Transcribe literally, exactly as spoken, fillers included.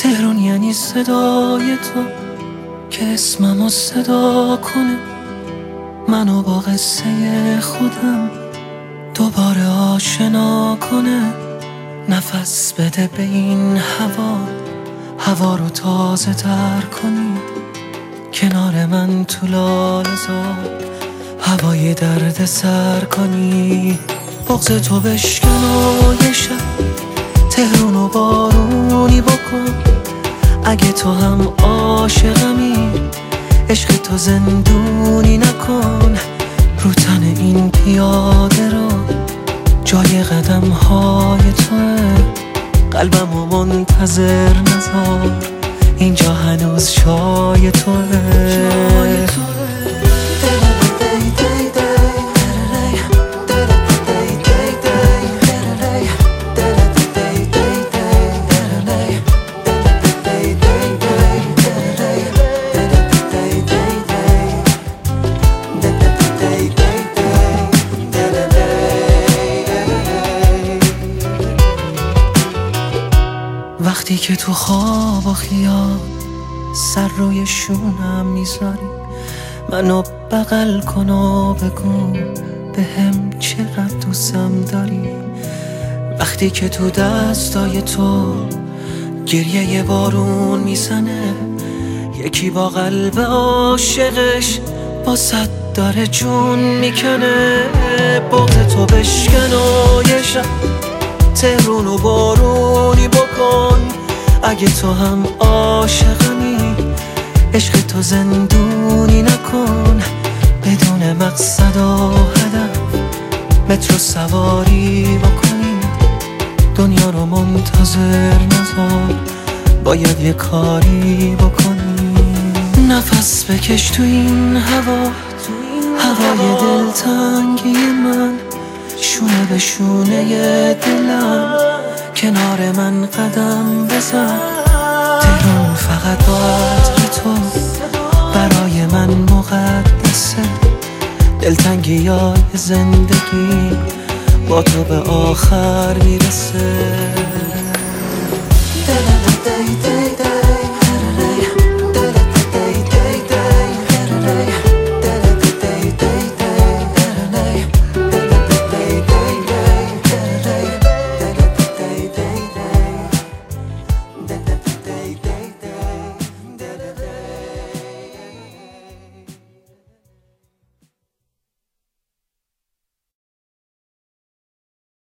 تهران یعنی صدای تو که اسممو صدا کنه، منو با قصه خودم دوباره آشنا کنه. نفس بده به این هوا، هوا رو تازه تر کنی، کنار من تو لاله‌زار هوای درد سر کنی. بغض تو بشکن و یه شب تهرونو بارونی بکن. اگه تو هم عاشقمی عشق تو زندونی نکن. رو تن این پیاده رو جای قدم های توه، قلبمو منتظر نذار، اینجا هنوز شای توه. وقتی که تو خواب و خیال سر روی شونم میذاری، منو بغل کن و بگو به هم چقدر دوستم داری. وقتی که تو دستای تو گریه یه بارون میزنه، یکی با قلب عاشقش با صد داره جون میکنه. بغض تو بشکن و یه شب تهرون و بارونی بکن. اگه تو هم عاشقمی عشق تو زندونی نکن. بدون مقصد و هدف مترو سواری بکنی، دنیا رو منتظر نذار، باید یه کاری بکنی. نفس بکش تو این هوا، هوای دلتنگی من، شونه به شونه دلم، کنار من قدم بزن. تهران فقط با عطر تو برای من مقدسه، دلتنگی های زندگی با تو به آخر میرسه.